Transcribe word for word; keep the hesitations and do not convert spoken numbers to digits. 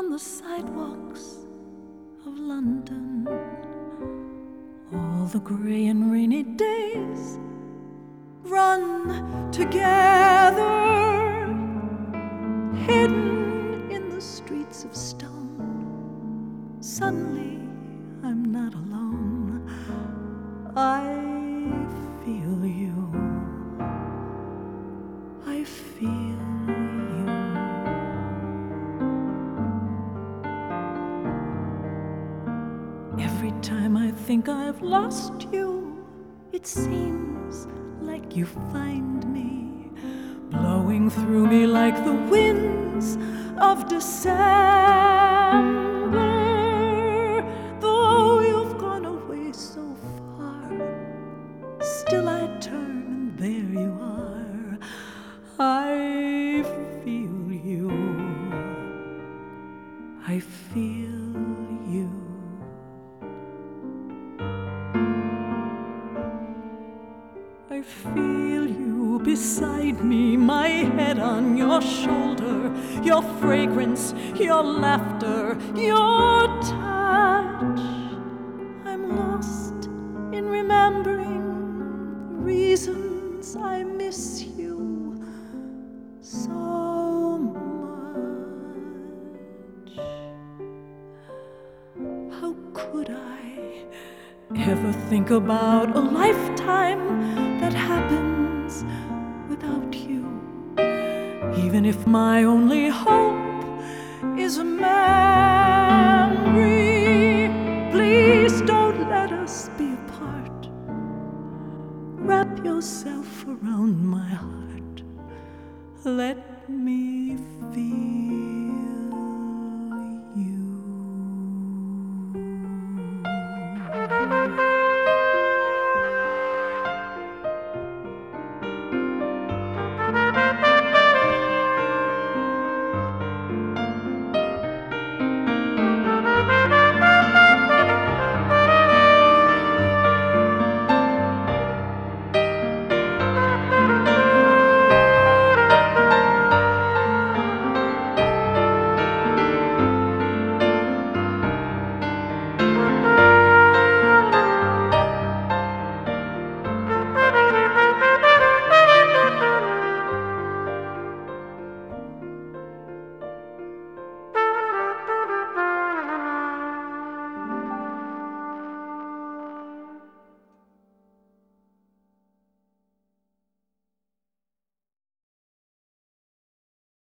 on the sidewalks of London. All the grey and rainy days run together, hidden in the streets of stone. Suddenly I'm not alone. I feel you. I feel you. Every time I think I've lost you, it seems like you find me, blowing through me like the winds of December. Though you've gone away so far, still I turn and there you are. I feel you. I feel you. I feel you beside me, my head on your shoulder, your fragrance, your laughter, your touch. I'm lost in remembering the reasons I miss you so much. How could I ever think about a lifetime that happens without you? Even if my only hope is a memory, please don't let us be apart. Wrap yourself around my heart. Let me feel